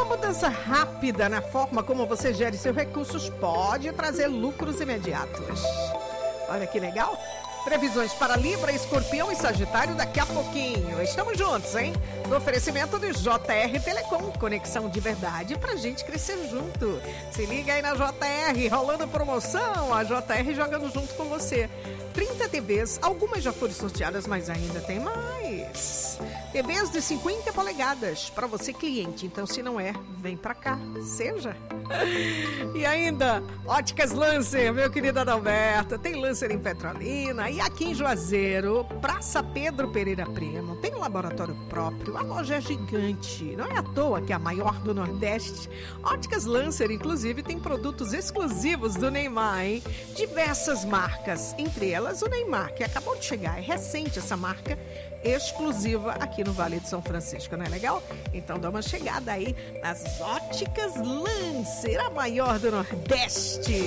Uma mudança rápida na forma como você gere seus recursos pode trazer lucros imediatos. Olha que legal! Previsões para Libra, Escorpião e Sagitário daqui a pouquinho. Estamos juntos, hein? No oferecimento de JR Telecom, conexão de verdade pra gente crescer junto. Se liga aí na JR, rolando promoção, a JR jogando junto com você. 30 TVs, algumas já foram sorteadas, mas ainda tem mais. TVs de 50 polegadas para você cliente, então se não é, vem pra cá, seja. E ainda, Óticas Lancer, meu querido Adalberto, tem Lancer em Petrolina e aqui em Juazeiro, Praça Pedro Pereira Primo, tem um laboratório próprio, a loja é gigante, não é à toa que é a maior do Nordeste. Óticas Lancer, inclusive, tem produtos exclusivos do Neymar, hein? Diversas marcas, entre elas o Neymar, que acabou de chegar, é recente essa marca, exclusiva aqui no Vale de São Francisco, não é legal? Então dá uma chegada aí nas Óticas Lancer, a maior do Nordeste.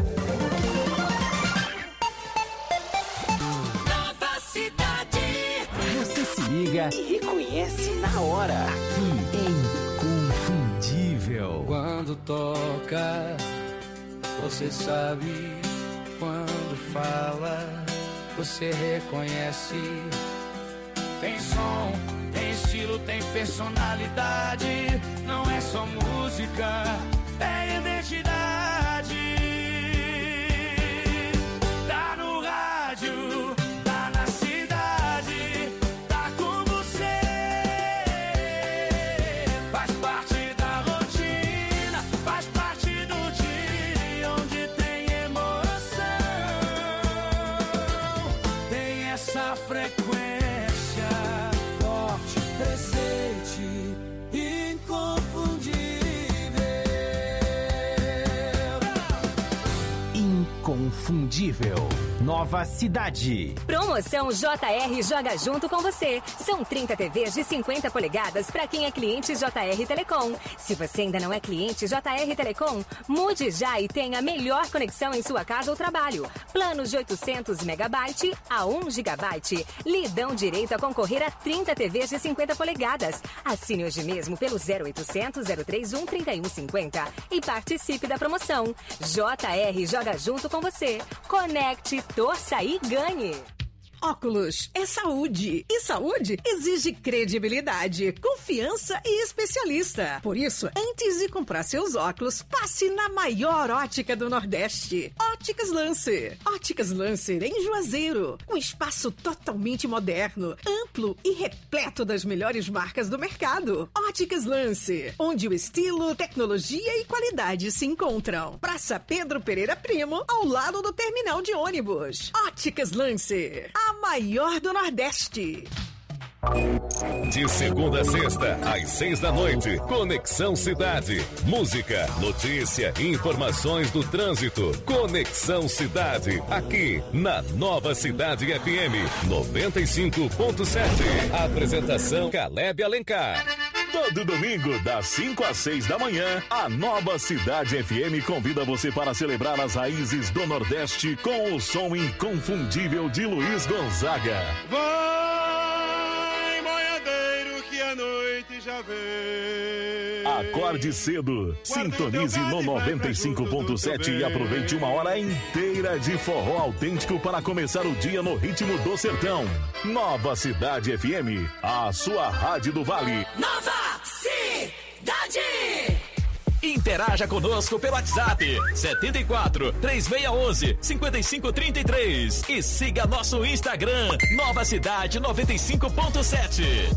Nova Cidade. Você se liga e reconhece na hora. Aqui é Inconfundível. Quando toca, você sabe. Quando fala, você reconhece. Tem som, tem estilo, tem personalidade. Não é só música, é identidade. Tá no rádio, tá na cidade, tá com você. Faz parte da rotina, faz parte do dia onde tem emoção. Tem essa frequência forte, presente, inconfundível. Inconfundível. Nova Cidade. Promoção JR Joga Junto com você. São 30 TVs de 50 polegadas para quem é cliente JR Telecom. Se você ainda não é cliente JR Telecom, mude já e tenha a melhor conexão em sua casa ou trabalho. Planos de 800 megabyte a 1 gigabyte. Lhe dão direito a concorrer a 30 TVs de 50 polegadas. Assine hoje mesmo pelo 0800 031 3150 e participe da promoção. JR Joga Junto com você. Conecte, torça e ganhe. Óculos é saúde. E saúde exige credibilidade, confiança e especialista. Por isso, antes de comprar seus óculos, passe na maior ótica do Nordeste. Óticas Lancer. Óticas Lancer em Juazeiro. Um espaço totalmente moderno, amplo e repleto das melhores marcas do mercado. Óticas Lancer, onde o estilo, tecnologia e qualidade se encontram. Praça Pedro Pereira Primo, ao lado do terminal de ônibus. Óticas Lancer, a maior do Nordeste. De segunda a sexta, às 6 da noite, Conexão Cidade. Música, notícia, informações do trânsito. Conexão Cidade, aqui na Nova Cidade FM 95.7. Apresentação Caleb Alencar. Todo domingo, das 5 às 6 da manhã, a Nova Cidade FM convida você para celebrar as raízes do Nordeste com o som inconfundível de Luiz Gonzaga. Vai, boiadeiro, que a noite já vem. Acorde cedo, sintonize no 95.7 e aproveite uma hora inteira de forró autêntico para começar o dia no ritmo do sertão. Nova Cidade FM, a sua rádio do Vale. Nova Cidade. Interaja conosco pelo WhatsApp 74 3611 5533 e siga nosso Instagram Nova Cidade 95.7.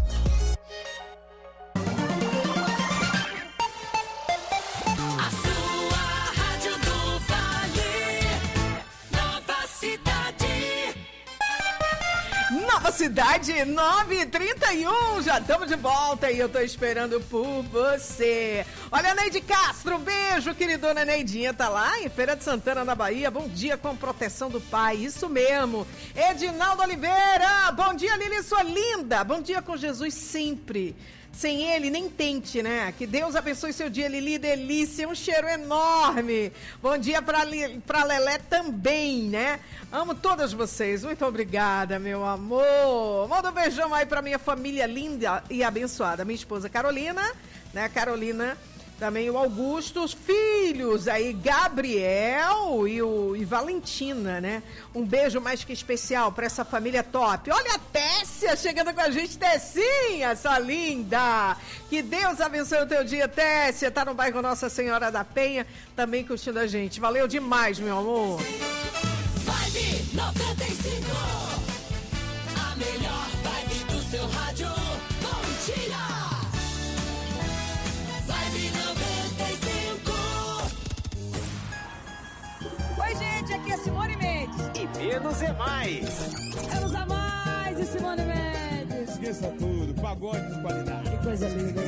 Cidade 9h31, já estamos de volta e eu tô esperando por você. Olha, Neide Castro, um beijo, queridona Neidinha, tá lá em Feira de Santana, na Bahia. Bom dia com proteção do pai, isso mesmo. Edinaldo Oliveira, bom dia, Lili, sua linda. Bom dia com Jesus sempre. Sem ele, nem tente, né? Que Deus abençoe seu dia, Lili, delícia, um cheiro enorme. Bom dia pra Lelé também, né? Amo todas vocês, muito obrigada, meu amor. Manda um beijão aí pra minha família linda e abençoada. Minha esposa Carolina, né? A Carolina, também o Augusto, os filhos aí, Gabriel e Valentina, né? Um beijo mais que especial para essa família top. Olha a Tessia chegando com a gente, Tessinha, essa linda. Que Deus abençoe o teu dia, Tessia. Tá no bairro Nossa Senhora da Penha, também curtindo a gente. Valeu demais, meu amor. Vibe 95, a melhor vibe do seu rádio. Bom dia! Vibe 95. Oi, gente, aqui é Simone Mendes. E menos é mais. Menos a mais e Simone Mendes. Esqueça tudo, pagode de qualidade. Que coisa linda.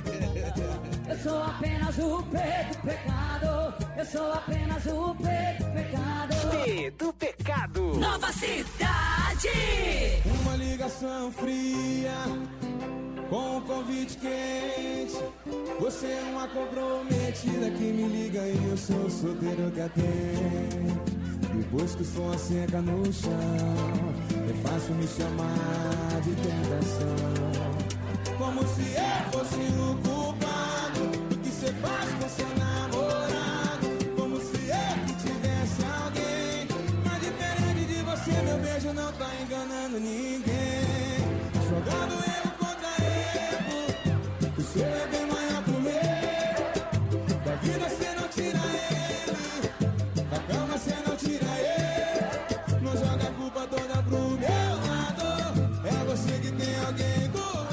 Eu sou apenas o Pedro Pecado. Eu sou apenas o Pedro Pecado. Pedro Pecado. Nova Cidade. Uma ligação fria com um convite quente. Você é uma comprometida que me liga e eu sou solteiro que atende. Depois que o som seca no chão, é fácil me chamar de tentação. Como se eu fosse o culpado do que você faz com seu namorado. Como se eu que tivesse alguém. Mas diferente de você, meu beijo não tá enganando ninguém. Jogando erro contra erro, o seu é bem maior que o meu. Da vida você não tira ele, da cama você não tira ele. Não joga a culpa toda pro meu lado, é você que tem alguém do lado.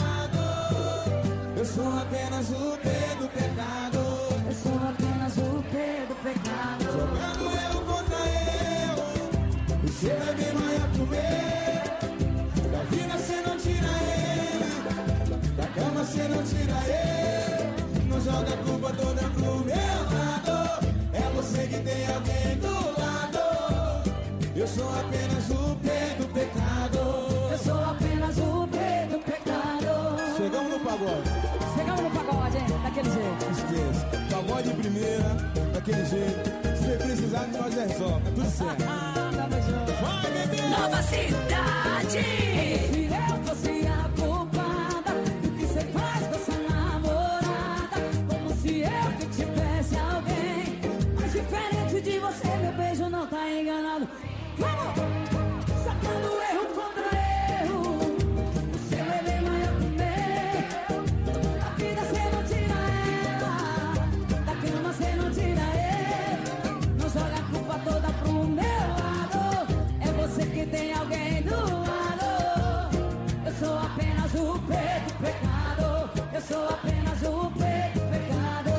Eu sou apenas o Pedro Pecado. Eu sou apenas o Pedro Pecado. Jogando erro contra erro, o seu é bem maior que o meu. Da vida você não tira ele, da cama você não tira ele. Não joga a culpa toda pro meu lado, é você que tem alguém do lado. Eu sou apenas o Pedro Pecado. Eu sou apenas o Pedro Pecado. Chegamos no pagode. Chegamos no pagode, hein? Daquele jeito. Esqueça, pagode de primeira, daquele jeito. Se precisar de nós é só, tá tudo certo. Tamo junto. Vai, bebê! Nova Cidade. Se eu fosse a culpada do que você faz com essa namorada. Como se eu que tivesse alguém. Mas diferente de você, meu beijo não tá enganado. Vamos! Sacando erro contra erro. O seu é bem maior que o meu. Da vida você não tira ela, da cama você não tira ele. Não joga a culpa toda pro meu lado, é você que tem alguém do lado. Eu sou apenas o Pedro Pecado. Eu sou apenas o Pedro Pecado.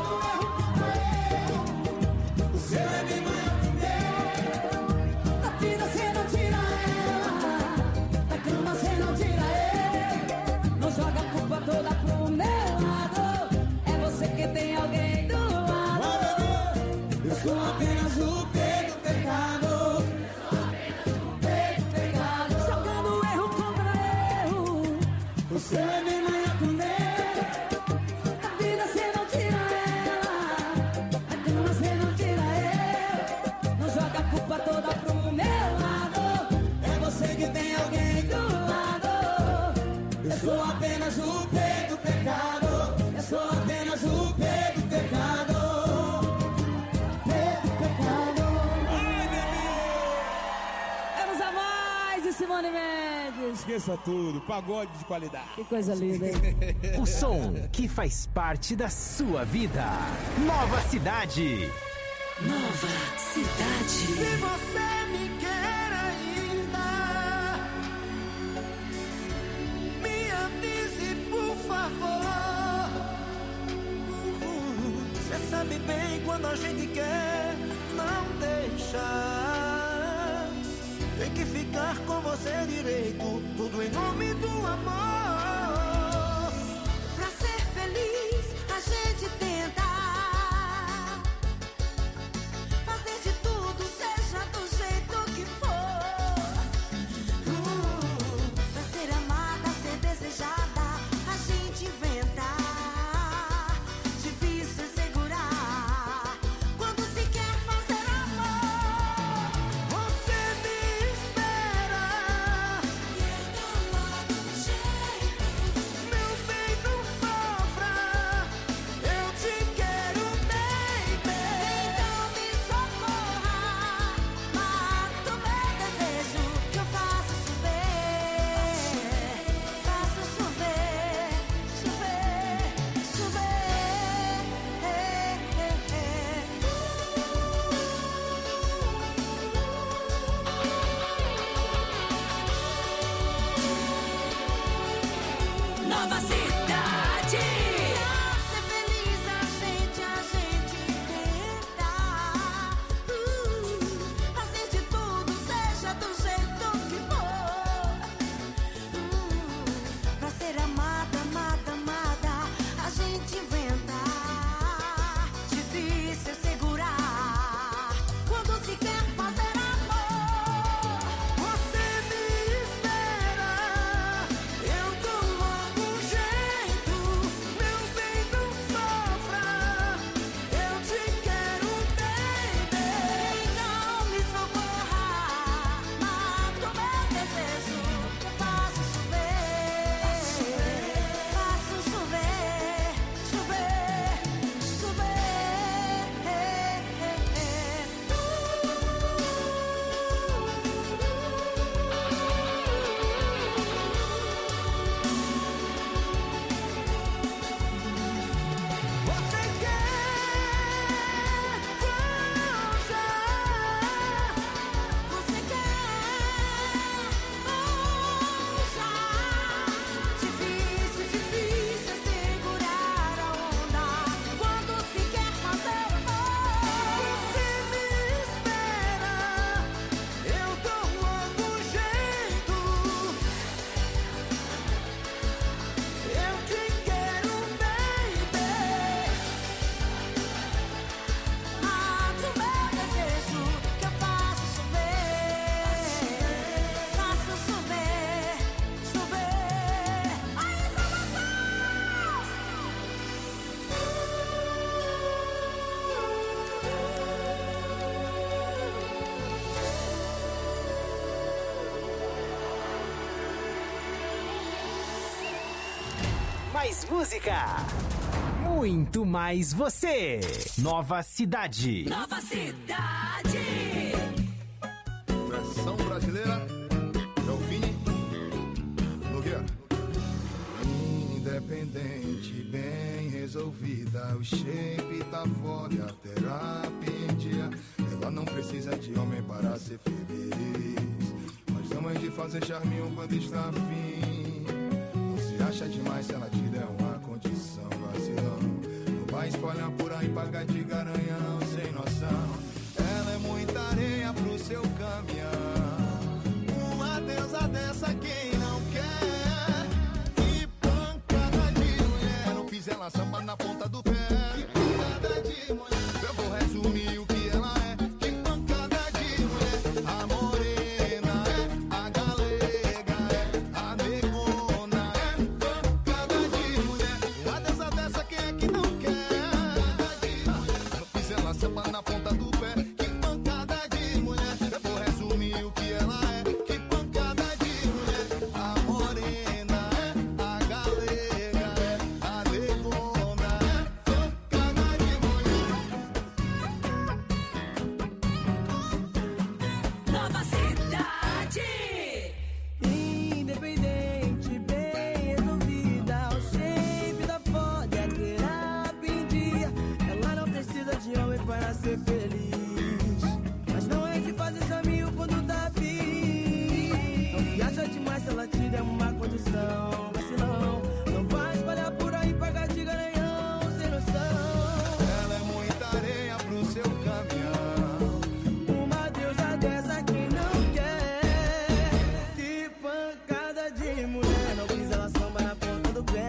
O seu é bem maior que o meu. Da vida você não tira ela, da cama você não tira ele. Não joga a culpa toda pro meu lado, é você que tem alguém do lado. Eu sou apenas o Pedro Pecado. Pedro Pecado. Jogando erro contra erro. O seu é bem maior que o meu. Da vida você não tira ela, da cama você não tira ele. Não joga a culpa toda pro meu lado, É você que tem alguém do lado. Eu sou apenas o Pedro Pecado. Eu sou apenas o Pedro Pecado. Pedro Pecado. Ai, bebê! Menos a mais e Simone Mendes. Esqueça tudo, pagode de qualidade. Que coisa linda, hein? O som que faz parte da sua vida. Nova Cidade. Nova Cidade. Se você me quer ainda, me avise, por favor. Você sabe bem quando a gente quer, não deixa. Tem que ficar com você direito, tudo em nome do amor. Pra ser feliz, a gente tenta fazer de tudo, seja do jeito que for. Pra ser amada, ser desejada, a gente inventa. Difícil segurar quando se quer fazer amor. Você me espera, E eu dou logo um jeito. mais música. Muito mais você. Nova Cidade. Nova Cidade. Versão brasileira. Vini Nogueira. Independente, bem resolvida, o shape tá foda, a terapia em dia. Ela não precisa de homem para ser feliz, mas damas de fazer charminho quando está afim. Não se acha demais se ela te der uma condição, vacilão. Não vai espalhar por aí, pagar de garanhão, sem noção. Ela é muita areia pro seu caminhão. Uma deusa dessa quem não quer. Que pancada de mulher. Não fiz ela samba na ponta do pé. Que pancada de mulher. Eu vou resumir o que ela é. Que pancada de mulher. A morena é, a galega é, a negona é. Pancada de mulher. Uma deusa dessa quem é que não quer. Não fiz ela samba na ponta do pé. Que pancada de mulher. Eu vou resumir o que ela é. Que pancada de mulher. A morena é, a galega é, a negona é. Pancada de mulher. Nova Cidade. Independente, bem resolvida, o shape da foda, a terapia em dia. Ela não precisa de homem para ser feliz, mas não é de fazer caminho quando tá afim. Não se acha demais se ela te der uma condição, vacilão. Não vai espalhar por aí, pagar de garanhão, sem noção. Ela é muita areia pro seu caminhão. Uma deusa dessa quem não quer. Que pancada de mulher. Não quis ela samba na ponta do pé.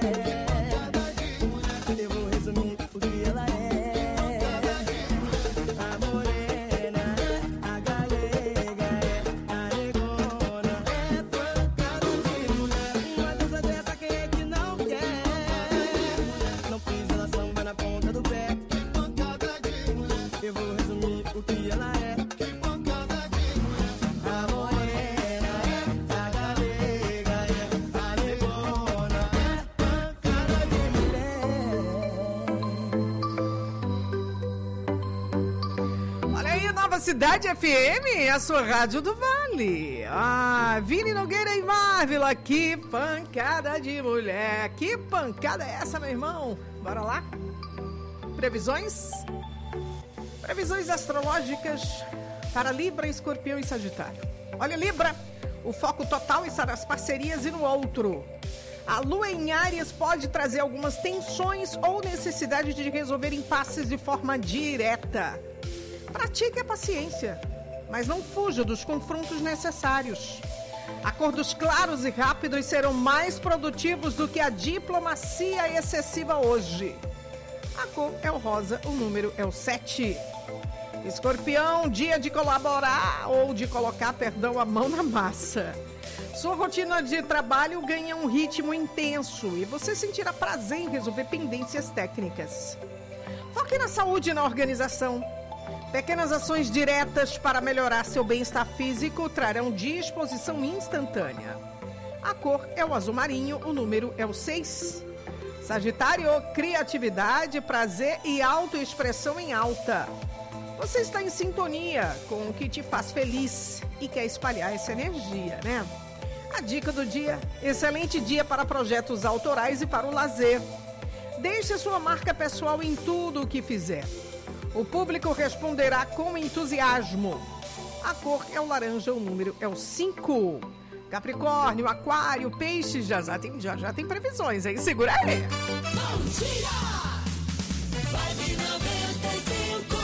Eu vou resumir o que ela é. A morena é, a galega é, a negona é. Pancada de mulher. Uma deusa dessa quem é que não quer. Não quis ela samba na ponta do pé. Eu vou resumir o que ela é. A morena é, a galega é, a negona é. Pancada de mulher. Olha aí, Nova Cidade FM, a sua rádio do Vale. Ah, Vini Nogueira e Marvila, que pancada de mulher. Que pancada é essa, meu irmão? Bora lá? Previsões? Previsões astrológicas para Libra, Escorpião e Sagitário. Olha, Libra, o foco total está nas parcerias e no outro. A lua em Áries pode trazer algumas tensões ou necessidade de resolver impasses de forma direta. Pratique a paciência, mas não fuja dos confrontos necessários. Acordos claros e rápidos serão mais produtivos do que a diplomacia excessiva hoje. A cor é o rosa, o número é o 7. Escorpião, dia de colaborar ou de colocar, a mão na massa. Sua rotina de trabalho ganha um ritmo intenso e você sentirá prazer em resolver pendências técnicas. Foque na saúde e na organização. Pequenas ações diretas para melhorar seu bem-estar físico trarão disposição instantânea. A cor é o azul marinho, o número é o 6. Sagitário, criatividade, prazer e autoexpressão em alta. Você está em sintonia com o que te faz feliz e quer espalhar essa energia, né? A dica do dia, excelente dia para projetos autorais e para o lazer. Deixe sua marca pessoal em tudo o que fizer. O público responderá com entusiasmo. A cor é o laranja, o número é o 5. Capricórnio, Aquário, Peixes, já tem previsões, hein? Segura aí. Bom dia! Vibe 95.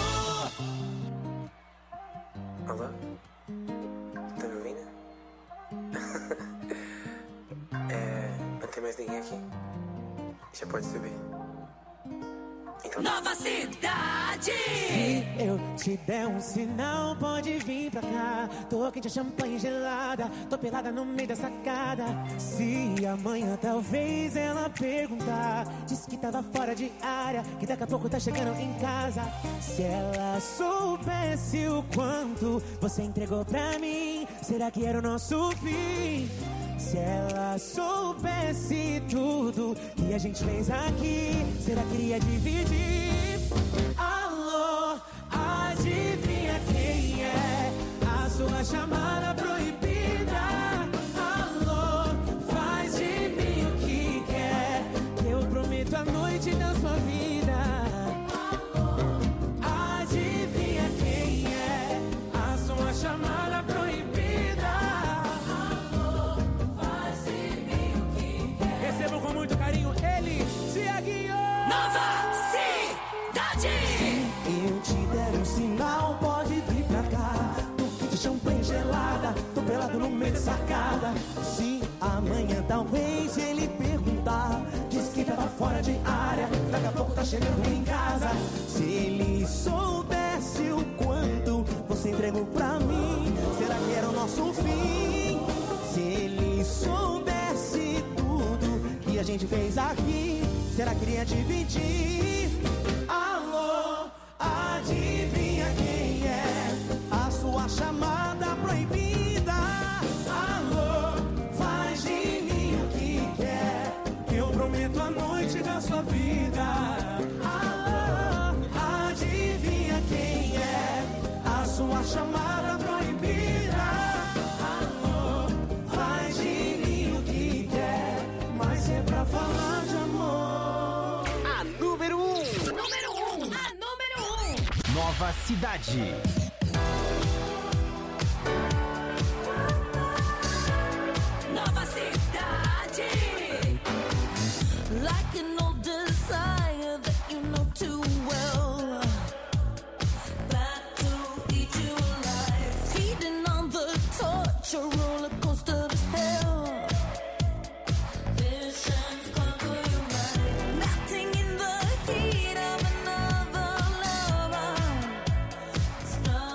Alô? Tá me ouvindo? Não tem mais ninguém aqui? Já pode subir. Então... Nova Cidade. Se eu te der um sinal, pode vir pra cá. Tô quente, a champanhe gelada, tô pelada no meio da sacada. Se amanhã talvez ela perguntar, diz que tava fora de área, que daqui a pouco tá chegando em casa. Se ela soubesse o quanto você entregou pra mim, será que era o nosso fim? Se ela soubesse tudo que a gente fez aqui, será que iria dividir? Alô, adivinha quem é? A sua chamada proibida. Alô, faz de mim o que quer, que eu prometo a noite da sua vida. Alô, adivinha quem é? A sua chamada proibida. Alô, faz de mim o que quer. Recebo com muito carinho ele, Thiaguinho. Nova Cidade. Se eu te der um sinal, pode vir pra cá. Tô de champanhe gelada, tô pelado no meio da sacada. Se amanhã talvez ele perguntar, diz que tava fora de área, daqui a pouco tá chegando em casa. Se ele soubesse o quanto você entregou pra mim, será que era o nosso fim? Se ele soubesse tudo que a gente fez aqui, será que iria dividir? Alô, adivinha quem é? A sua chamada proibida. Alô, faz de mim o que quer, que eu prometo a noite da sua vida. Alô, adivinha quem é? A sua chamada proibida. Alô, faz de mim o que quer, mas é pra falar de amor. A número 1. Nova Cidade. Nova Cidade. Like an old desire that you know too well. Back to eat you alive. Feeding on the torture roller coaster of hell. Visions conquer your mind. Melting in the heat of another lover.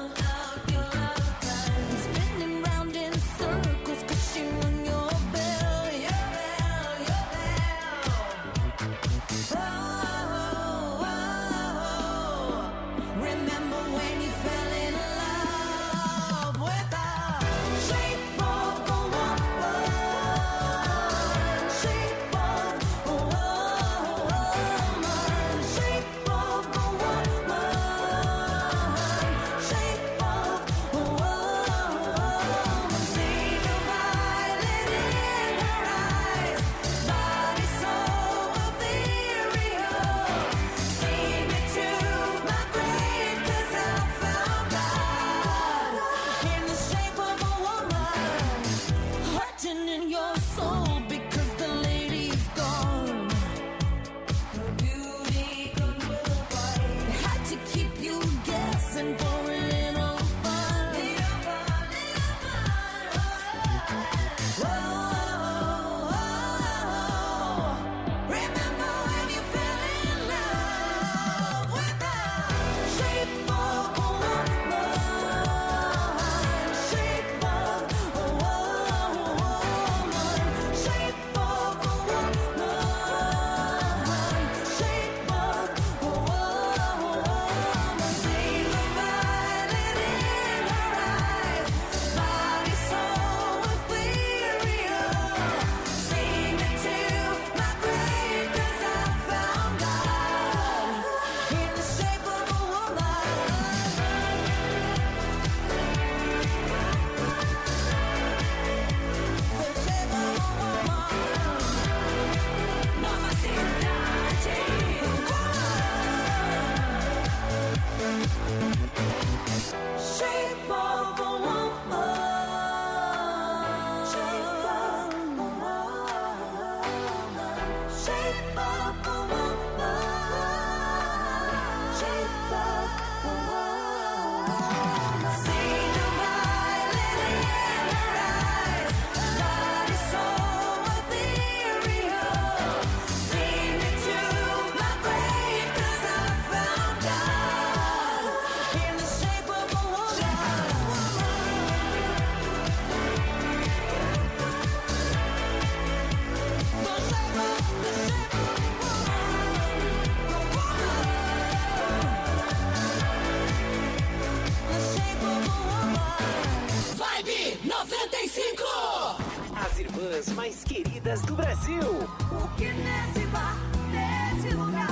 bandas mais queridas do Brasil. Porque nesse bar, nesse lugar,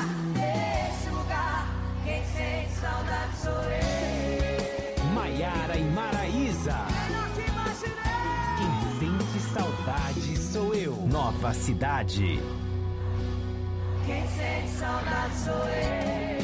quem sente saudade sou eu. Maiara e Maraísa. Melhor que imaginei. Quem sente saudade sou eu. Nova Cidade. Quem sente saudade sou eu.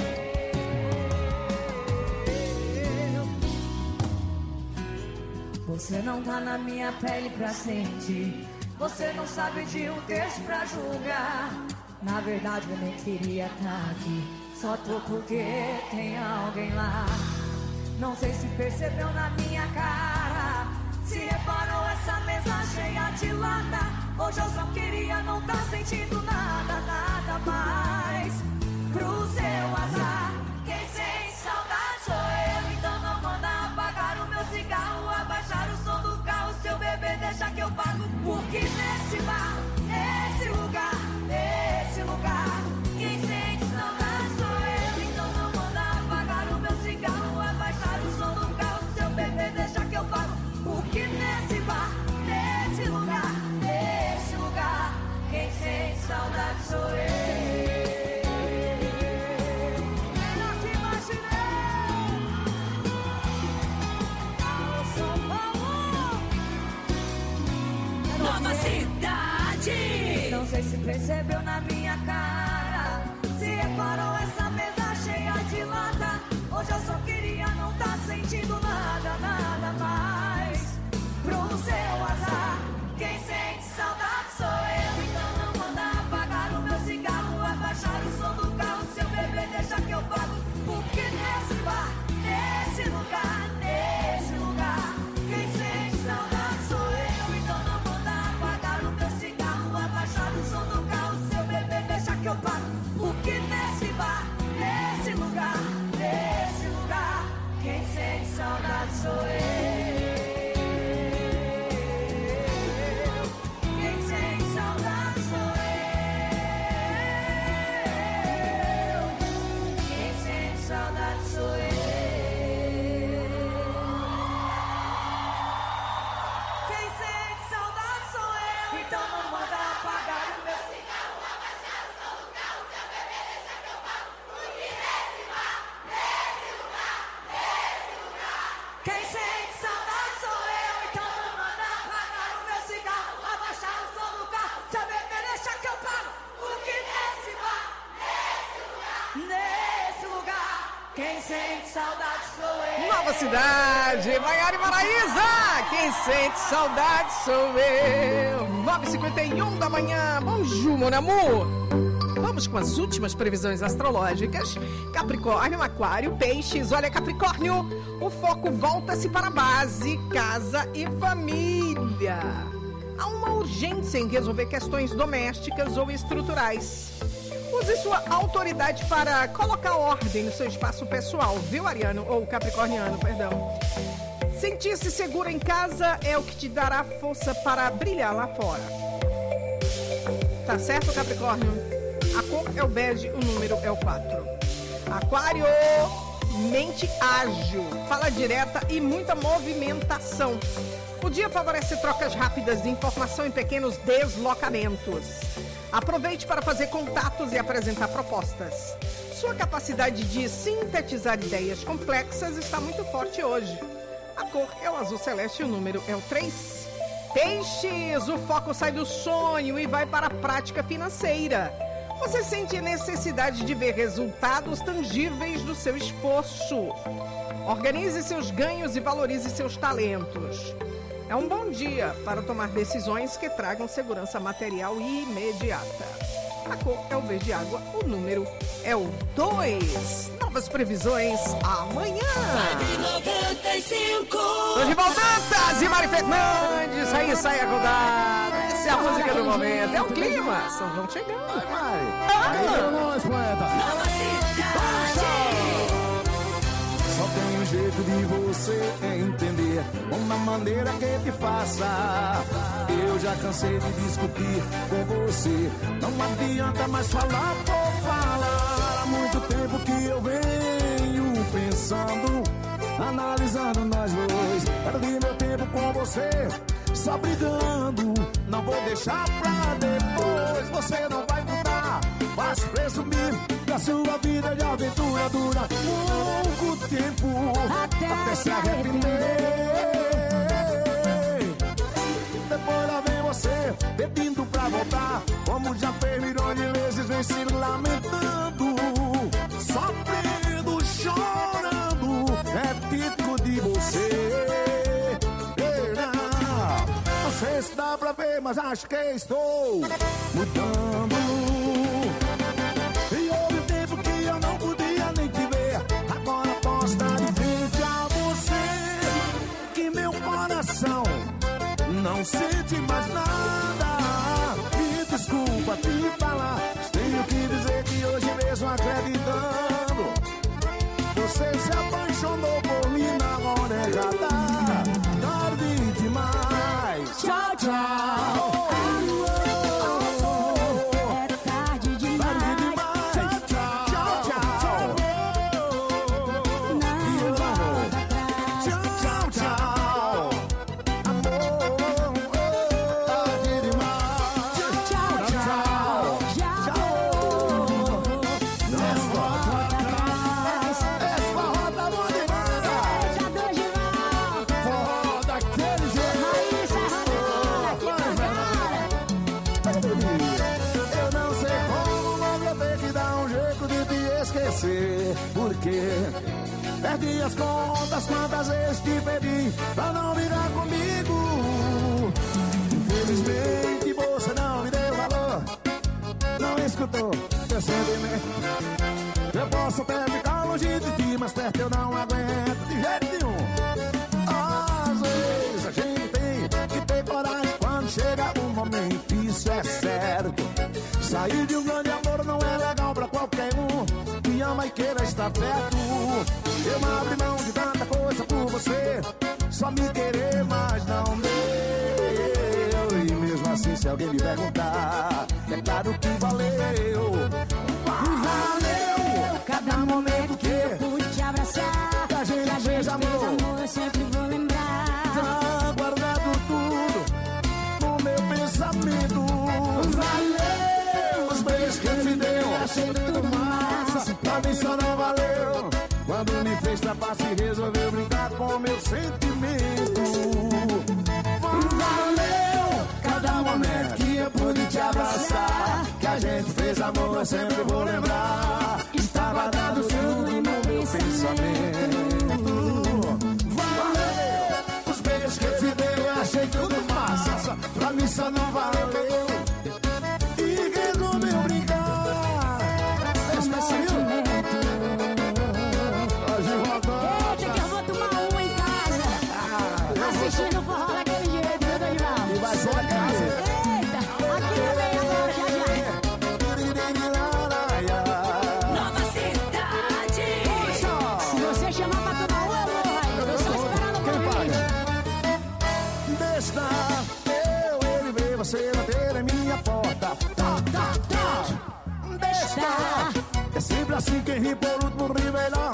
Você não tá na minha pele pra sentir. Você não sabe de um texto pra julgar. Na verdade eu nem queria estar aqui. Só tô porque tem alguém lá. Não sei se percebeu na minha cara. Se reparou essa mesa cheia de lata. Hoje eu só queria não tá sentindo nada, nada mais. Pro seu azar, quem sente saudade sou eu. Então não manda apagar o meu cigarro, abaixar o som do carro. Seu bebê deixa que eu pago. Porque nesse bar, nesse lugar, quem sente saudade sou eu. Então não manda apagar o meu cigarro, abaixar o som do carro. Seu bebê deixa que eu pago. Porque nesse bar, nesse lugar, quem sente saudade sou eu. Melhor que imaginei. São Paulo. Nova Cidade. Não sei se percebeu na minha cara. Se reparou essa mesa cheia de lata. Hoje eu só queria não tá sentindo nada, nada mais. Pro seu azar, quem sente saudade sou eu. Então não manda apagar o meu cigarro, abaixar o som do carro. Seu bebê deixa que eu pago. Porque nesse bar, nesse lugar, quem sente saudade sou eu. Então não manda apagar o meu cigarro, abaixar o som do carro. Seu bebê deixa que eu pago. Porque nesse bar, nesse lugar, quem sente saudade sou eu. Nova Cidade, Maiara e Maraísa. Quem sente saudade sou eu. 9h51 da manhã. Bonjour, mon amour. Vamos com as últimas previsões astrológicas. Capricórnio, Aquário, Peixes. Olha, Capricórnio, o foco volta-se para a base, casa e família. Há uma urgência em resolver questões domésticas ou estruturais. Use sua autoridade para colocar ordem no seu espaço pessoal, viu, Ariano? Ou Capricorniano, perdão. Sentir-se seguro em casa é o que te dará força para brilhar lá fora. Tá certo, Capricórnio? A cor é o bege, o número é o 4. Aquário, mente ágil, fala direta e muita movimentação. O dia favorece trocas rápidas de informação em pequenos deslocamentos. Aproveite para fazer contatos e apresentar propostas. Sua capacidade de sintetizar ideias complexas está muito forte hoje. A cor é o azul celeste e o número é o 3. Peixes, o foco sai do sonho e vai para a prática financeira. Você sente a necessidade de ver resultados tangíveis do seu esforço. Organize seus ganhos e valorize seus talentos. É um bom dia para tomar decisões que tragam segurança material imediata. A cor é o verde água, o número é o 2. Novas previsões amanhã. 95. Tô de volta, e Mari Fernandes. Aí, sai acordada. Essa é a música do momento. É o clima. São João chegando. Vai, Mari. Aí pra nós, poeta. Só tem um jeito de você entender uma maneira que te faça. Eu já cansei de discutir com você. Não adianta mais falar por falar. Há muito tempo que eu venho pensando, analisando nós dois. Perdi meu tempo com você, só brigando. Não vou deixar pra depois, você não vai mudar. Faz presumir que a sua vida de aventura dura pouco tempo, até se arrepender. Depois lá vem você, pedindo pra voltar, como já fez milhões de vezes, vem se lamentando, sofrendo, chorando, é típico de você. Não sei se dá pra ver, mas acho que estou mudando. E houve um tempo que eu não podia nem te ver, agora posso estar de frente a você, que meu coração não sente mais nada. Me desculpa te falar, tenho que dizer que hoje mesmo acreditando, você se apaixonou por mim na hora errada. Tarde demais. Tchau, tchau. É tarde demais. Tchau, tchau. Tchau, tchau. Não volta atrás. Tchau, tchau. Amor, tarde demais. Tchau, tchau. Já vou. Não volta atrás. Esse forró tá bom demais. Já dou de volta. Forró daquele jeito. Raíssa Eu não sei como, mas vou ter que dar um jeito de te esquecer. Porque perdi as contas quantas vezes te pedi pra não virar comigo. Infelizmente você não me deu valor, não escutou meu sentimento. Eu posso até ficar longe de ti, mas perto eu não aguento de jeito nenhum. Às vezes a gente tem que ter coragem quando chega o momento, isso é certo. Sair de um grande amor não é legal pra qualquer um que ama e queira estar perto. Eu abri mão de tanta coisa por você, só me querer, mas não deu. E mesmo assim, se alguém me perguntar, é claro que valeu. Valeu cada momento que eu pude te abraçar, que a gente fez amor. Eu sempre vou lembrar. Tá guardado tudo no meu pensamento. Valeu os beijos que ele me deu, achei tudo massa. Pra mim só não valeu quando me fez trapaça e resolveu brincar com o meu sentimento. Valeu cada momento que eu pude te abraçar, que a gente fez amor, eu sempre vou lembrar. Está guardado tudo no meu pensamento. Valeu os beijos que eu te dei, eu achei tudo massa. Pra mim só não valeu e resolveu brincar. Esse sentimento hoje voltou. Eita, que eu vou tomar uma em casa, assistindo o forró daquele jeito, meu Deus. E vai ser a casa. Eita, aqui também agora, já. Nova cidade. Se você chamar pra tomar uma, eu vou, vai. Eu tô só esperando o convite. Deixa ele ver você bater em minha porta. Deixa. É sempre assim, quem ri por último ri melhor.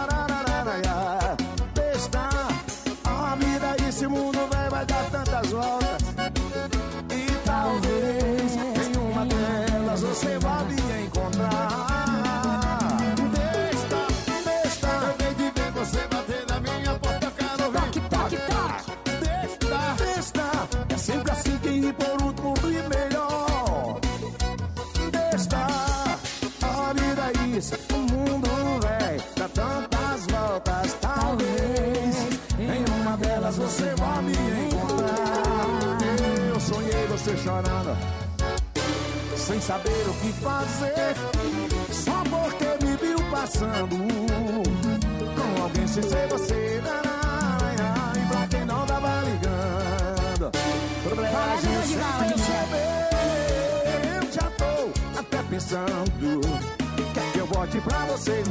Deixa. A vida e esse mundo vai dar tantas voltas. E talvez em uma delas você vá me encontrar. Deixa. Eu venho de ver você bater na minha porta, eu quero ver. Toque. Deixa. É sempre assim, quem ri por último ri melhor. Deixa. A vida é isso, o mundo velho dá tantas voltas. Talvez em uma delas você vá me encontrar. Eu sonhei você chorando, sem saber o que fazer, só porque me viu passando com alguém sem ser você. E pra quem não tava ligando, pra gente saber, eu já tô até pensando, quer que eu bote pra você?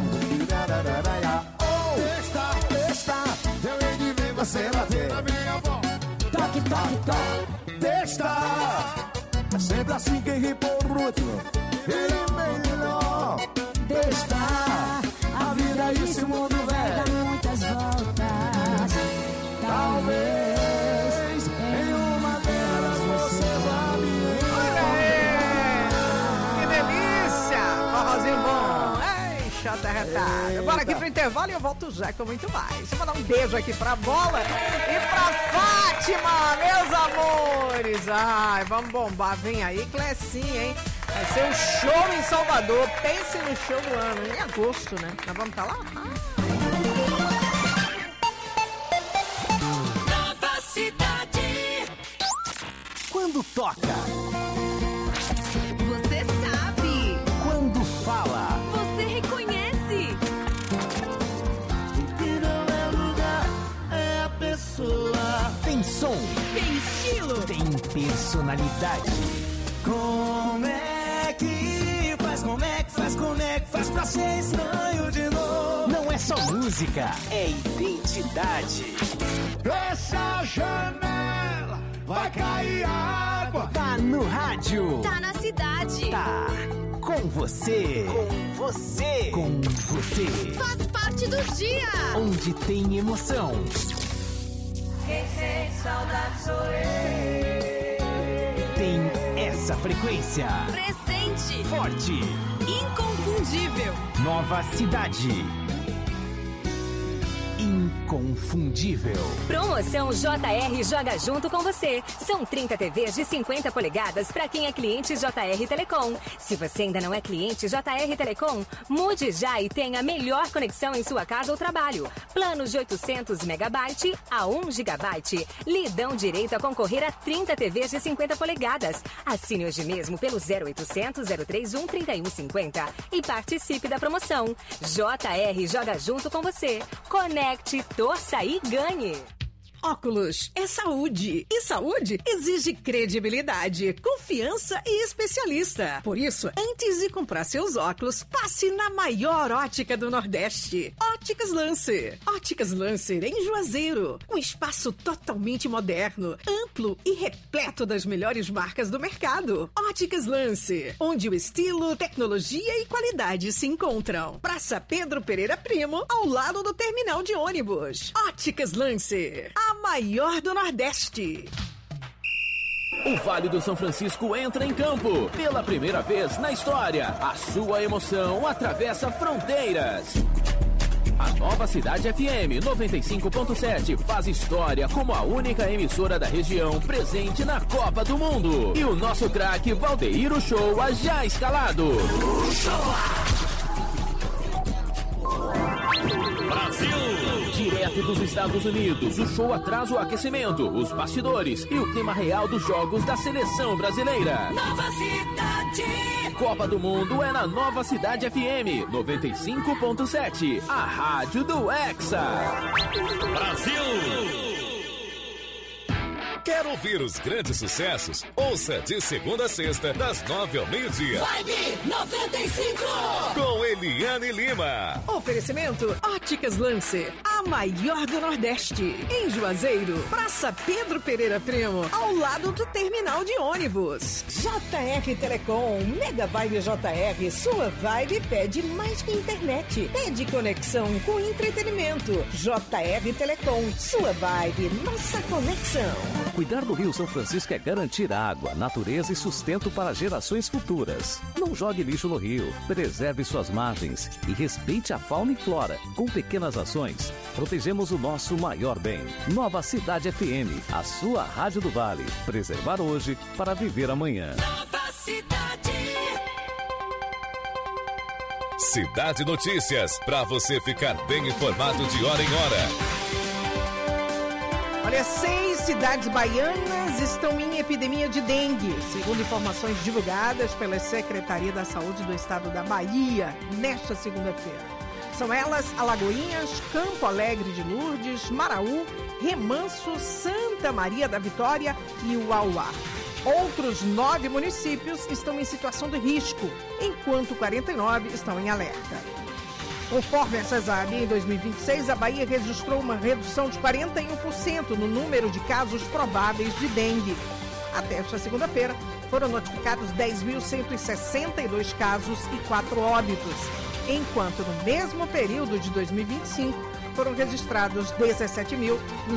Deixa, eu hei de ver você bater na minha porta. Toque. Deixa. É sempre assim, quem ri por último ele é melhor. Deixa. A vida e esse mundo velho Dá muitas voltas. talvez em uma comentário. Bora aqui pro intervalo e eu volto já com muito mais. Deixa eu mandar um beijo aqui pra Bola e pra Fátima, meus amores. Ai, vamos bombar. Vem aí, Clecinha, hein? Vai ser um show em Salvador. Pense no show do ano. Em agosto, né? Nós vamos estar lá? Nova Cidade. Quando toca. Você sabe. Quando fala. Você reconhece. O que não é lugar é a pessoa. Tem som. Tem estilo. Tem personalidade. Como é que faz? Como é que faz? Como é que faz pra ser estranho de novo? Não é só música, é identidade. Fecha a janela, vai cair água. Tá no rádio. Tá na cidade. Tá com você. Com você. Com você. Faz parte do dia. Onde tem emoção. Quem sente saudade sou eu. Tem essa frequência. Presente. Forte. Inconfundível. Nova Cidade. Inconfundível. Promoção JR Joga Junto com você. São 30 TVs de 50 polegadas para quem é cliente JR Telecom. Se você ainda não é cliente JR Telecom, mude já e tenha a melhor conexão em sua casa ou trabalho. Planos de 800 megabyte a 1 gigabyte lhe dão direito a concorrer a 30 TVs de 50 polegadas. Assine hoje mesmo pelo 0800 031 3150 e participe da promoção. JR Joga Junto com você. Conecte, torça e ganhe. Óculos é saúde. E saúde exige credibilidade, confiança e especialista. Por isso, antes de comprar seus óculos, passe na maior ótica do Nordeste. Óticas Lancer. Óticas Lancer em Juazeiro. Um espaço totalmente moderno, amplo e repleto das melhores marcas do mercado. Óticas Lancer, onde o estilo, tecnologia e qualidade se encontram. Praça Pedro Pereira Primo, ao lado do terminal de ônibus. Óticas Lancer, a maior do Nordeste. O Vale do São Francisco entra em campo. Pela primeira vez na história, a sua emoção atravessa fronteiras. A Nova Cidade FM 95.7 faz história como a única emissora da região presente na Copa do Mundo. E o nosso craque Valdeir Uchoa já escalado. Brasil! Direto dos Estados Unidos, o show traz o aquecimento, os bastidores e o clima real dos jogos da seleção brasileira. Nova Cidade. Copa do Mundo é na Nova Cidade FM 95.7, a rádio do Hexa. Brasil! Quer ouvir os grandes sucessos? Ouça de segunda a sexta, das 9 ao meio-dia. Vibe 95. Com Eliane Lima. Oferecimento Óticas Lancer, a maior do Nordeste. Em Juazeiro, Praça Pedro Pereira Primo, ao lado do terminal de ônibus. JR Telecom, Mega Vibe JR, sua vibe pede mais que internet. Pede conexão com entretenimento. JR Telecom, sua vibe, nossa conexão. Cuidar do Rio São Francisco é garantir água, natureza e sustento para gerações futuras. Não jogue lixo no rio, preserve suas margens e respeite a fauna e flora. Com pequenas ações, protegemos o nosso maior bem. Nova Cidade FM, a sua rádio do Vale. Preservar hoje para viver amanhã. Nova Cidade. Cidade Notícias, para você ficar bem informado de hora em hora. Olha, 6 cidades baianas estão em epidemia de dengue, segundo informações divulgadas pela Secretaria da Saúde do Estado da Bahia, nesta segunda-feira. São elas Alagoinhas, Campo Alegre de Lourdes, Maraú, Remanso, Santa Maria da Vitória e Uauá. Outros 9 municípios estão em situação de risco, enquanto 49 estão em alerta. Conforme a CESAB, em 2026, a Bahia registrou uma redução de 41% no número de casos prováveis de dengue. Até esta segunda-feira, foram notificados 10.162 casos e 4 óbitos, enquanto no mesmo período de 2025, foram registrados 17.236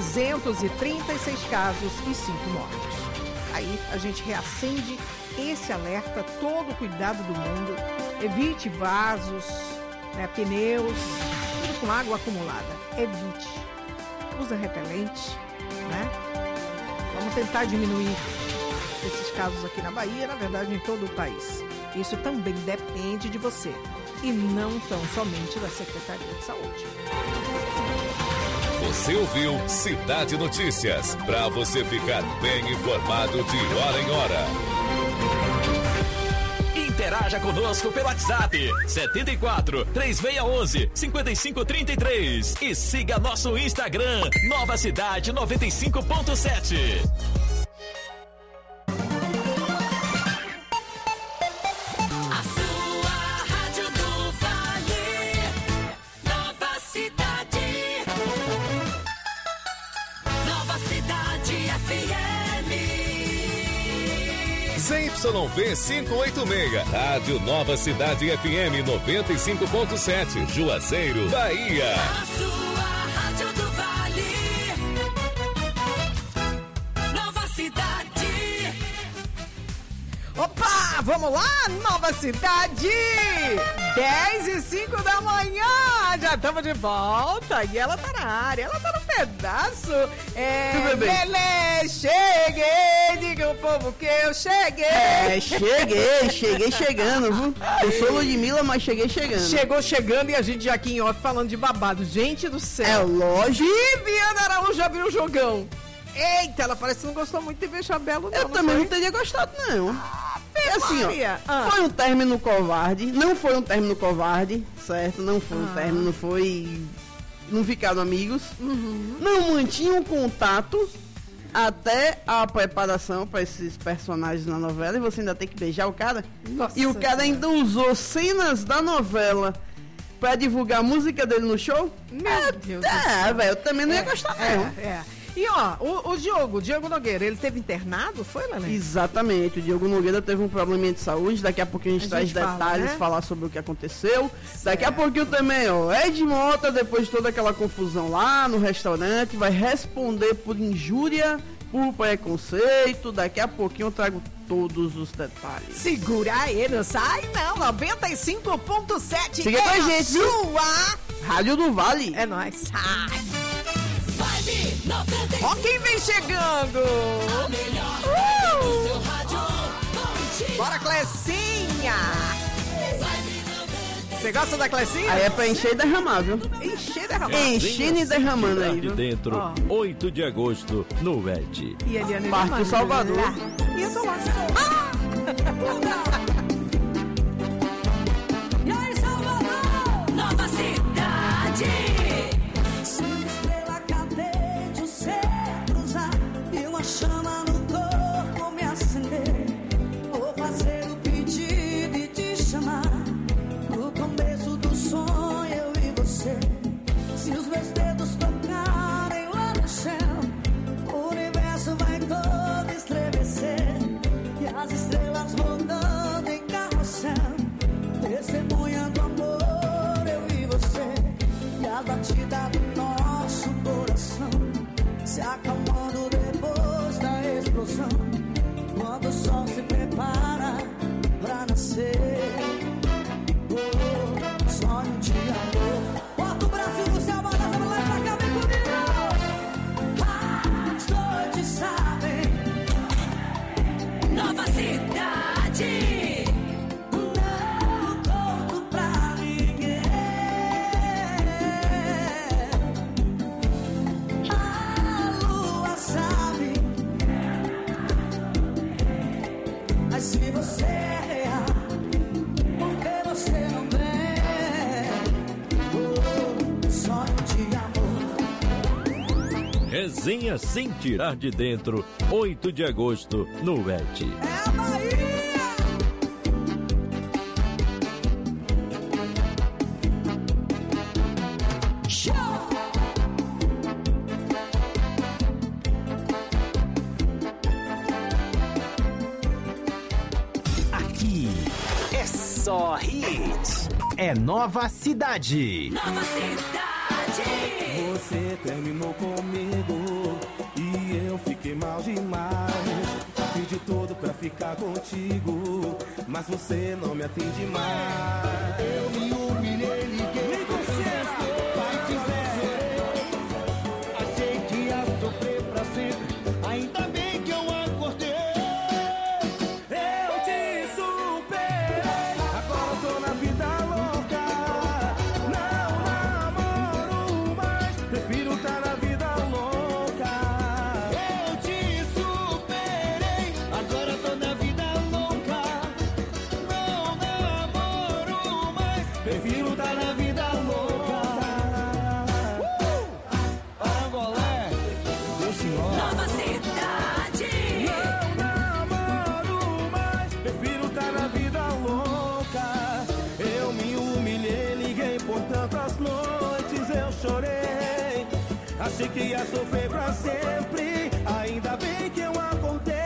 casos e 5 mortes. Aí a gente reacende esse alerta, todo o cuidado do mundo, evite vasos, né, pneus, tudo com água acumulada. Evite. Usa repelente, né? Vamos tentar diminuir esses casos aqui na Bahia, na verdade em todo o país. Isso também depende de você e não tão somente da Secretaria de Saúde. Você ouviu Cidade Notícias, para você ficar bem informado de hora em hora. Interaja conosco pelo WhatsApp 74 3611 5533 e siga nosso Instagram Nova Cidade 95.7. ZYV 586, Rádio Nova Cidade FM 95.7, Juazeiro, Bahia. A sua Rádio do Vale. Nova Cidade. Opa, vamos lá, Nova Cidade! 10h05 da manhã, já estamos de volta e ela tá na área, ela tá no pedaço. Lelê, cheguei, diga o povo que eu cheguei. Cheguei chegando, viu? Eu sou Ludmilla, mas cheguei chegando. Chegou chegando e a gente já aqui em off falando de babado. Gente do céu. É lógico. E Viana Araújo abriu o jogão. Eita, ela parece que não gostou muito de ver Chabelo, não. Eu também não teria gostado, não. É assim, ó, foi um término covarde, não foi um término covarde, certo? Não foi um término, não ficaram amigos, não mantinham contato até a preparação para esses personagens na novela e você ainda tem que beijar o cara. Nossa, e o cara ainda usou cenas da novela para divulgar a música dele no show? Meu Deus. Velho, eu também não ia gostar, não. E ó, o Diogo Nogueira, ele teve internado, foi, Lelê? Exatamente, o Diogo Nogueira teve um probleminha de saúde, daqui a pouquinho a gente traz detalhes, né? Falar sobre o que aconteceu. Certo. Daqui a pouquinho também, ó, Ed Mota, depois de toda aquela confusão lá no restaurante, vai responder por injúria, por preconceito, daqui a pouquinho eu trago todos os detalhes. Segura aí, não sai não, 95.7 Siga com a gente, sua Rádio do Vale. É nóis. Sai. Ó quem vem chegando! Bora, Clecinha! Você gosta da Clecinha? Aí é pra encher e derramar, viu? Encher e derramar. Enchendo e derramando aí, viu? De dentro, 8 de agosto, no ED. E Eliane Parque do Salvador. E eu tô lá. E aí, Salvador? Nova Cidade. Chama no corpo me acender. Vou fazer o pedido e te chamar. No começo do sonho, eu e você. Se os meus dedos tocarem lá no chão, o universo vai todo estremecer. E as estrelas rodando em carrossel, testemunhando amor, eu e você. E a batida do nosso coração se acalmando depois da explosão, quando o sol se prepara pra nascer. Oh, sonho de amor. Bota o Brasil no céu, manda essa mulher pra cá, vem comigo. As noites sabem. Nova Cidade. Não conto pra ninguém. Mas se você errar, porque você não vem, sonho de amor. Resenha sem tirar de dentro, 8 de agosto, no ED. É a Bahia! Só hits. É Nova Cidade. Nova Cidade. Você terminou comigo e eu fiquei mal demais. Fiz de tudo pra ficar contigo, mas você não me atende mais. Eu me humilhei, noites eu chorei. Achei que ia sofrer pra sempre. Ainda bem que eu acordei.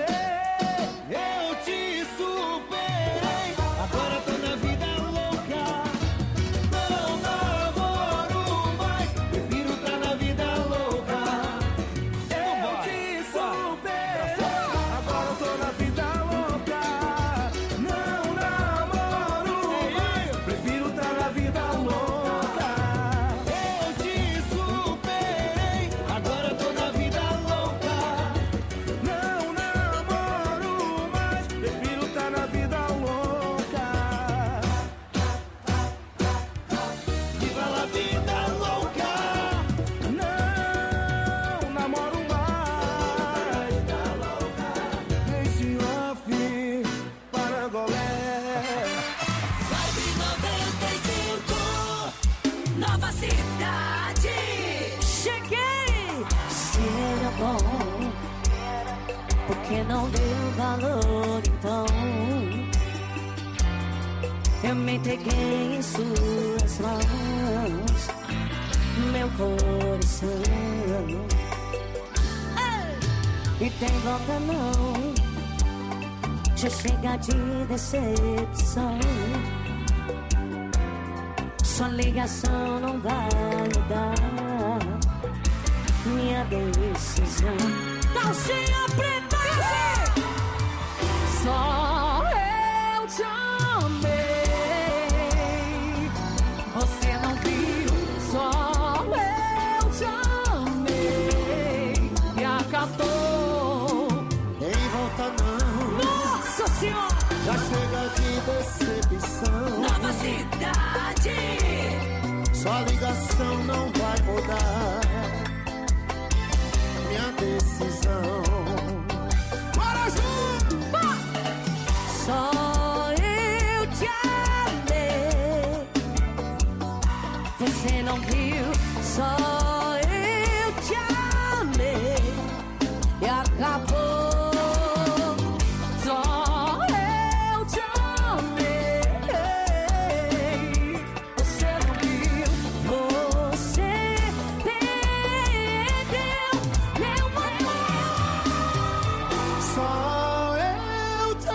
Eu te superei. Agora tô na vida louca. Não namoro mais. Prefiro estar na vida louca. Eu te superei. Agora tô na vida louca. Não namoro mais. Prefiro estar na vida louca. Eu te superei. Agora tô na vida louca. Não namoro mais. Prefiro estar na vida louca. Viva la vida louca. Não namoro mais. Deixe off para golé. Vibe 95, Nova Cidade. Cheguei! Se era bom, porque não deu valor então? Eu me entreguei em suas mãos, meu coração. E tem volta não, já chega de decepção. Sua ligação não vai mudar minha decisão. Calcinha preta, só eu te amei. Você não viu, só eu te amei. E acabou. Nem volta não. Nossa Senhora! Já chega de decepção. Nova Cidade. Sua ligação não vai mudar minha decisão. Bora junto! Só eu te amei. Você não viu, só eu te amei. E acabou. Só eu te amei. Você não viu, você perdeu meu amor. Só eu te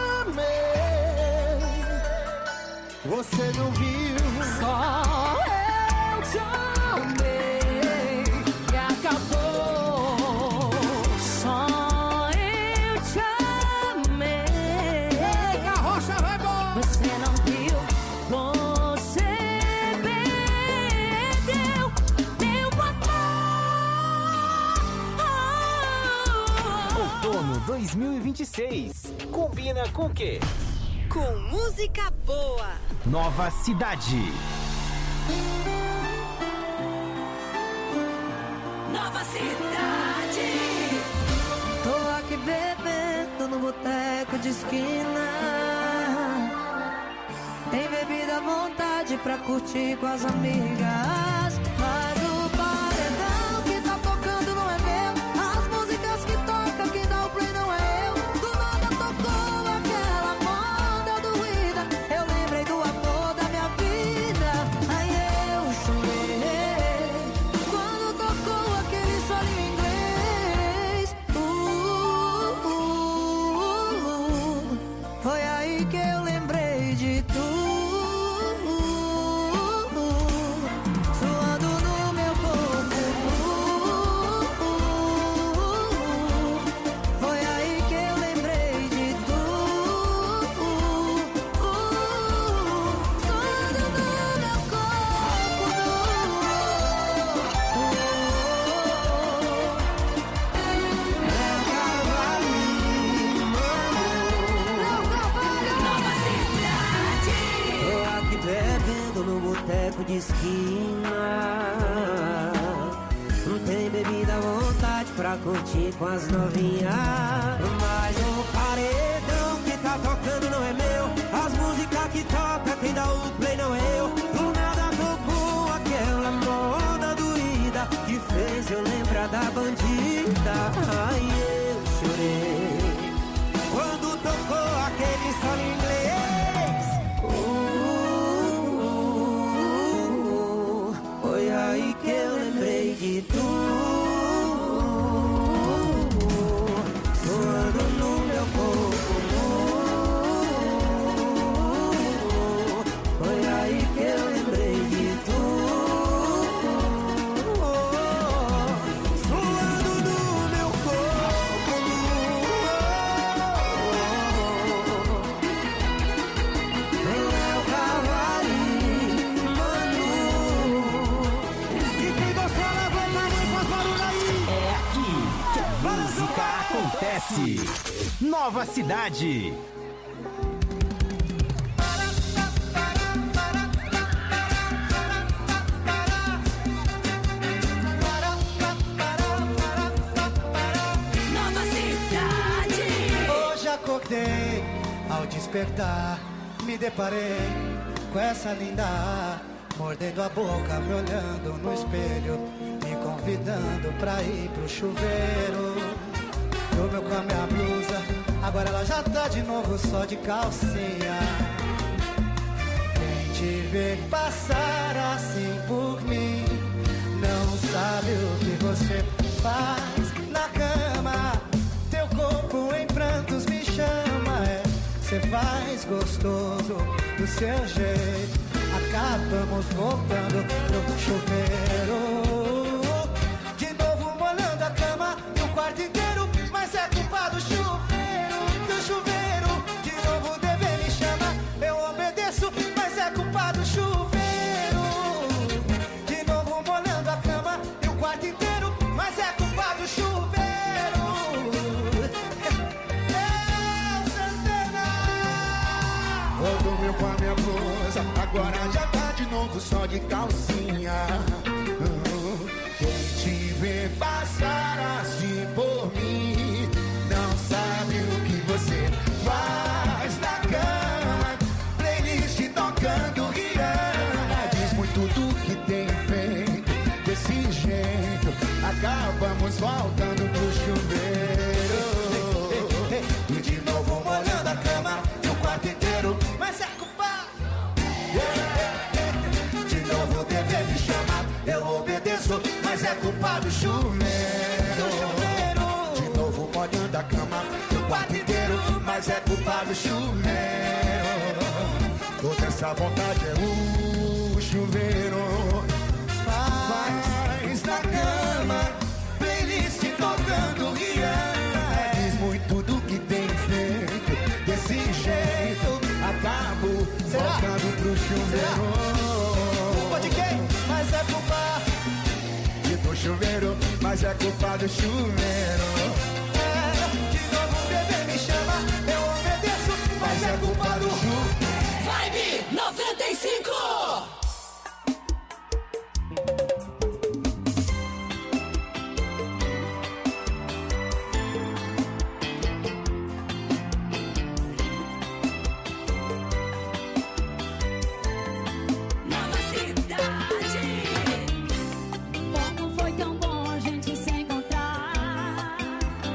amei. Você não viu? Só eu te amei. E acabou. Só eu te amei. Ei, carroça, vai embora. Você não viu, você perdeu meu amor. Outono 2026. Combina com o quê? Com música boa. Nova Cidade. Nova Cidade. Tô aqui bebendo no boteco de esquina. Tem bebida à vontade pra curtir com as amigas. Mas o paredão que tá tocando não é meu. As músicas que toca, quem dá o play não é eu. Do nada tocou aquela moda doída. Eu lembrei do amor da minha vida. Aí eu chorei quando tocou aquele solinho em inglês. Foi aí que eu lembrei de tu. Suando no meu corpo. Foi aí que eu lembrei de tu. Suando no meu corpo. Nova Cidade. Tô aqui bebendo no boteco de esquina. Não tem bebida à vontade pra curtir com as novinhas. Mas o paredão que tá tocando não é meu. As músicas que toca, quem dá o play não é eu. Do nada tocou aquela moda doída que fez eu lembrar da bandida. Ai, eu chorei quando tocou aquele solo em inglês. conhece. Nova Cidade. Nova Cidade. Hoje acordei, ao despertar, me deparei com essa linda, mordendo a boca, me olhando no espelho, me convidando pra ir pro chuveiro. Dormiu com a minha blusa, agora ela já tá de novo só de calcinha. Quem te vê passar assim por mim, não sabe o que você faz na cama. Teu corpo em prantos me chama, cê faz gostoso do seu jeito. Acabamos voltando pro chuveiro, de novo molhando a cama e o quarto inteiro, mas é culpa do chuveiro, do chuveiro. De novo dever me chama, eu obedeço, mas é culpa do chuveiro. De novo molhando a cama e o quarto inteiro, mas é culpa do chuveiro. Dormiu com a minha blusa, agora já tá de novo só de calcinha. Quem te vê passar assim por mim, não sabe o que você faz na cama. Playlist tocando Rihanna, diz muito do que tem feito. Desse jeito, acabamos voltando pro chuveiro. E de novo molhando a cama e o quarto inteiro, mas é culpa. De novo dever me chamar, eu obedeço, mas é culpa do chuveiro. De novo molhando a cama e o quarto inteiro, mas é culpa do chuveiro. Toda essa vontade é o chuveiro. Faz na cama, playlist tocando Rihanna, diz muito do que tem feito. Desse jeito, acabo voltando pro chuveiro. Culpa de quem? Mas é culpa. E do chuveiro, mas é culpa do chuveiro. De novo bebê me chama, eu obedeço, mas é culpa do chuveiro. Vibe 95. Como foi tão bom a gente se encontrar.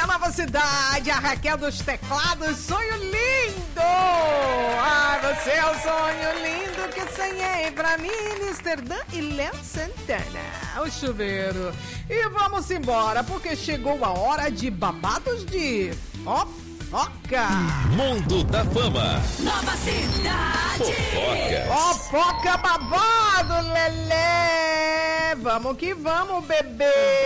dia, Nova Cidade, a Raquel dos Teclados, sonho lindo! Ah, você é o sonho lindo que sonhei pra mim, Mr. Dan e Léo Santana, o chuveiro. E vamos embora, porque chegou a hora de babados de fofoca. Mundo da Fama. Nova Cidade. Fofocas. Fofoca babado, Lelê. Vamos que vamos, bebê.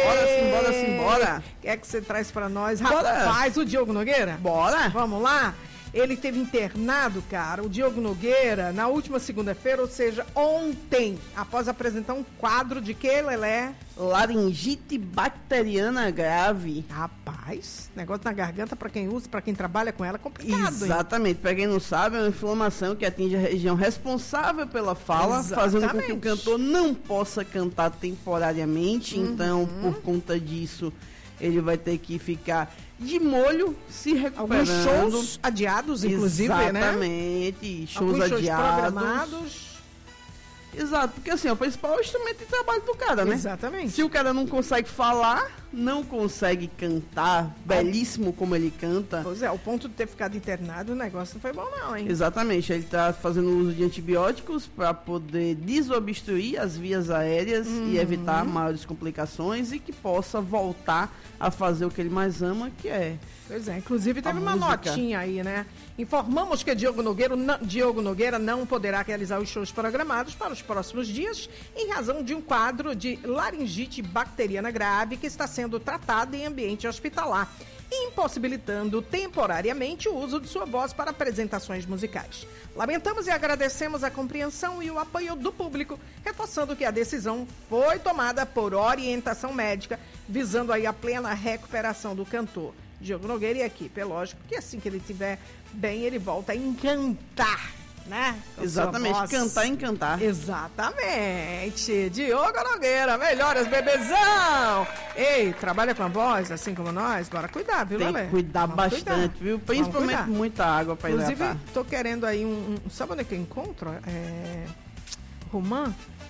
Simbora. O que é que você traz pra nós? Bora. Rapaz, o Diogo Nogueira? Bora. Vamos lá? Ele teve internado, cara, o Diogo Nogueira, na última segunda-feira, ou seja, ontem, após apresentar um quadro de que, Lelé? Laringite bacteriana grave. Rapaz, negócio na garganta pra quem usa, pra quem trabalha com ela, é complicado, Exatamente. Pra quem não sabe, é uma inflamação que atinge a região responsável pela fala, fazendo com que o cantor não possa cantar temporariamente. Então, por conta disso, ele vai ter que ficar de molho, se recuperando. Alguns shows adiados, inclusive, né? Exatamente, shows Alguns adiados. programados. Exato, porque assim, o principal instrumento de trabalho do cara, né? Exatamente. Se o cara não consegue falar, não consegue cantar, belíssimo como ele canta. Pois é, ao ponto de ter ficado internado, o negócio não foi bom não, hein? Exatamente, ele tá fazendo uso de antibióticos para poder desobstruir as vias aéreas e evitar maiores complicações e que possa voltar a fazer o que ele mais ama, que é... Pois é, inclusive teve a uma música. notinha aí, né? Informamos que Diogo Nogueira não poderá realizar os shows programados para os próximos dias em razão de um quadro de laringite bacteriana grave que está sendo tratado em ambiente hospitalar, impossibilitando temporariamente o uso de sua voz para apresentações musicais. Lamentamos e agradecemos a compreensão e o apoio do público, reforçando que a decisão foi tomada por orientação médica, visando aí a plena recuperação do cantor. Diogo Nogueira e a equipe, é lógico que assim que ele estiver bem, ele volta a encantar, né? Exatamente, cantar e encantar. Exatamente. Diogo Nogueira, melhoras, bebezão! Ei, trabalha com a voz, assim como nós? Bora cuidar, viu, Tem Lelê? que cuidar bastante, viu? Principalmente muita água para hidratar. Inclusive, tô querendo aí sabe onde é que eu encontro? Romã,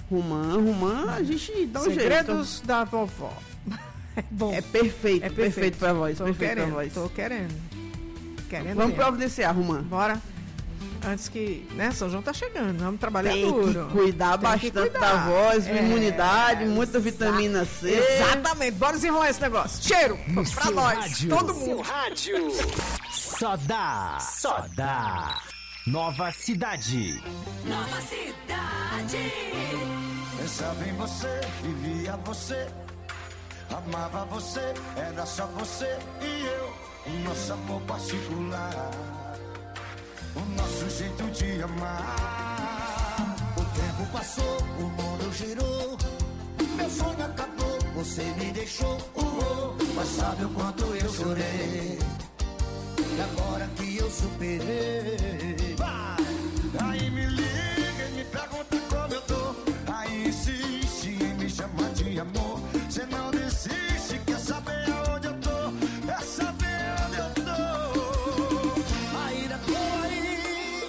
a gente dá um jeito. Segredos da vovó. É bom. É perfeito, perfeito pra voz. Tô querendo. Vamos mesmo. providenciar, Romã. Bora. Antes que, né, São João tá chegando, vamos trabalhar Tem duro. que cuidar bastante da voz, imunidade, muita vitamina C. Exatamente, bora desenrolar esse negócio. Cheiro No pra seu nós, rádio. todo Seu mundo. rádio. Só dá. Nova Cidade. Nova Cidade. Pensava em você, vivia você, amava você, era só você e eu, o nosso amor particular, o nosso jeito de amar. O tempo passou, o mundo girou, meu sonho acabou, você me deixou, mas sabe o quanto eu chorei, e agora que eu superei, aí me liga e me pergunta como eu tô, aí insiste em me chamar de amor, você não desiste, quer saber aonde eu tô, quer saber onde eu tô, ainda tô aí,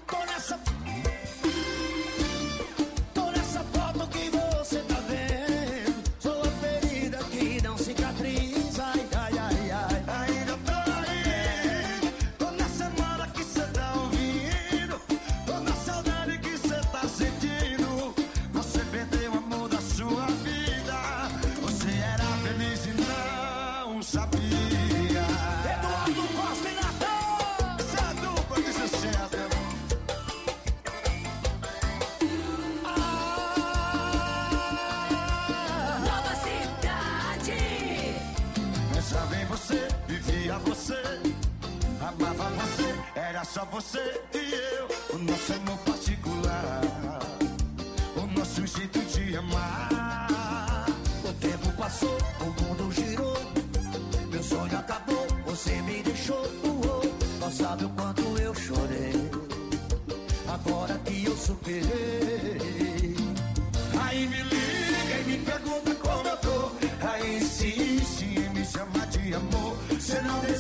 tô nessa foto que você tá vendo, sou a ferida que não cicatriza, ai, ai, ai, ai, ainda tô aí, tô na semana que cê tá ouvindo, tô na saudade que cê tá sentindo, você perdeu o amor da sua vida, você era feliz e não sabia. Eduardo Costa e Natan, essa é a dupla de sucesso. Nova Cidade. Pensava em você, vivia você, amava você, era só você e eu, o nosso amor particular, o nosso jeito de amar. O tempo passou, o mundo girou, meu sonho acabou, você me deixou, não sabe o quanto eu chorei, agora que eu superei. Aí me liga e me pergunta como eu tô, aí insiste em me chamar de amor, você não